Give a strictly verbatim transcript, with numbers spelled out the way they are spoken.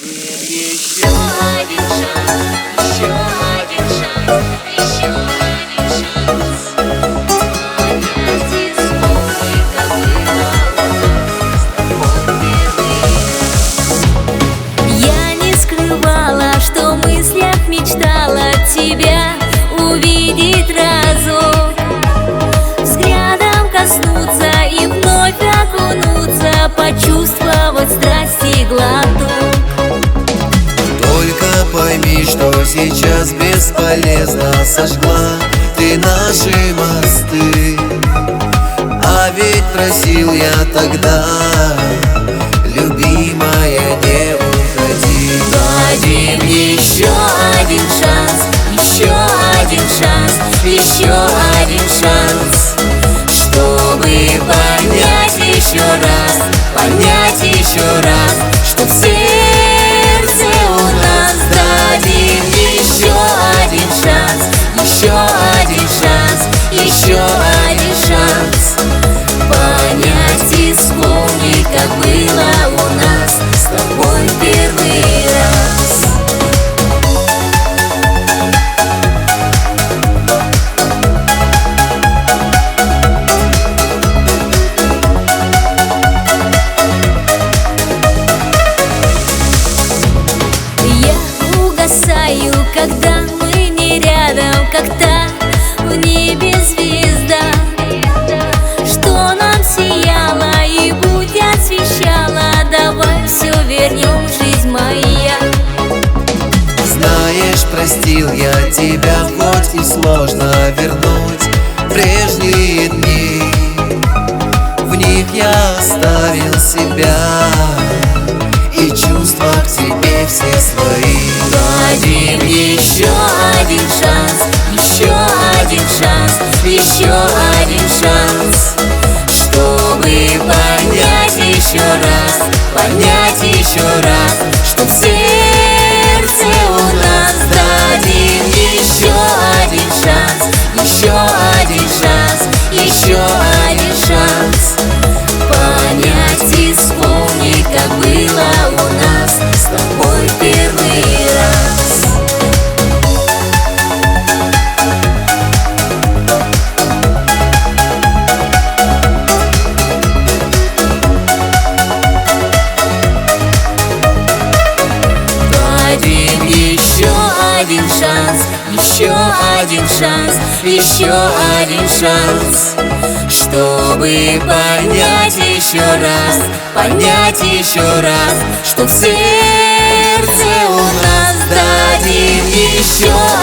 Еще один шанс, еще один шанс, еще один шанс. Опять и вспомни, как было с тобой первый раз. Я не скрывала, что в мыслях мечтала тебя увидеть разок, взглядом коснуться и вновь окунуться, почувствовать страсти глоток. Только пойми, что сейчас бесполезно сожгла ты наши мосты. А ведь просил я тогда, любимая, не уходи. Дадим еще один шанс, еще один шанс, еще один шанс, чтобы понять еще раз, понять еще раз, что в сердце у нас. Дадим еще один шанс, еще один шанс, еще один шанс, понять и вспомнить, как было у нас с тобой первый раз. Я угасаю, когда мы не рядом, как та в небе звезда, что нам сияла и будь освещала. Давай все вернем, жизнь моя. Знаешь, простил я тебя, хоть и сложно вернуть прежние дни. В них я оставил себя и чувства к тебе все свои. Дадим еще один шанс, еще один шанс, еще один шанс, чтобы понять еще раз, понять еще раз, что в сердце у нас. Дадим еще один шанс, еще один шанс, еще один шанс, понять и вспомнить, как было у нас с тобой первый раз. Дадим еще один шанс, еще один шанс, еще один шанс, чтобы понять еще раз, понять еще раз, что в сердце у нас. Дадим еще